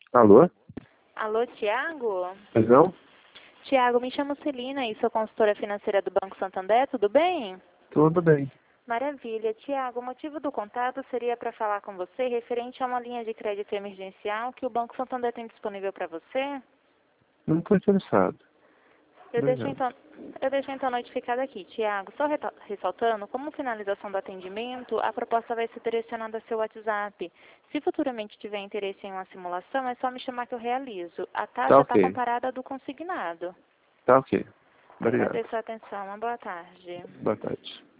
Alô? Alô, Tiago? Pois não? Tiago, me chamo Celina e sou consultora financeira do Banco Santander, tudo bem? Tudo bem. Maravilha. Tiago, o motivo do contato seria para falar com você referente a uma linha de crédito emergencial que o Banco Santander tem disponível para você. Não estou interessado. Eu deixo Obrigado. então, eu deixo então notificado aqui, Tiago. Só ressaltando, como finalização do atendimento, a proposta vai ser direcionada ao seu WhatsApp. Se futuramente tiver interesse em uma simulação, é só me chamar que eu realizo. A Tá taxa está ok. comparada à do consignado. Tá ok. Obrigado. Agradeço a atenção. Uma boa tarde. Boa tarde.